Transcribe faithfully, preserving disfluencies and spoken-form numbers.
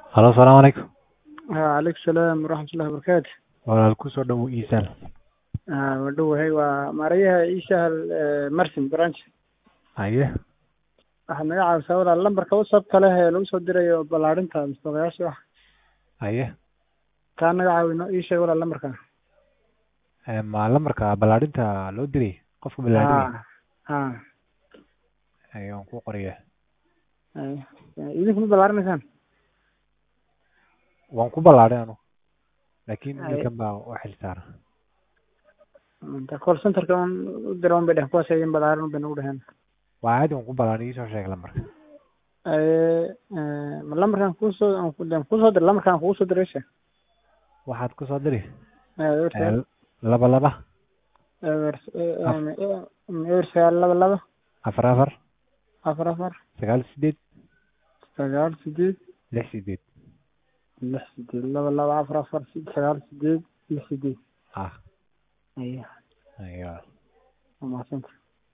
Halo, salaamu calaykum. عليك السلام ورحمة الله وبركاته. Walaal ku soo dhawow iisaal. ودوهي وماريها إيشا مرسم برانش. Haye, waxaa naga caawisaa walaal lambarka whatsappka leh ee lagu soo dirayo ballaarinta mustaqbayaasha wax haye. kaa naga caawino ii sheeg walaal lambarka. Ee, ma lambarka ballaarinta loo diray qofka ballaarinaya ha ha ayaan ku qoraya. idinku ma ballaarinaysaan? Waan ku ballaarin anu, laakiin wiilkan baa u xil saaran. inta call centerka un u dira un bay dheh kuwaas idin ballaarin un bay nagu dheheen. Waa caadi waan ku ballaarin, ii soo sheeg lambarka. ma lambarkan kuusoo aan kuusoo dir lambarkan kugu soo diray sheeg. Waxaad ku soo diri ewer ee, laba laba ewer ewer sagaal laba laba afar afar afar afar sagaal sideed sagaal sideed lix sideed. lix sideed laba laba afar afar sagaal sideed lix sideed. Ah, Iya, ayaa. mahadsantahay.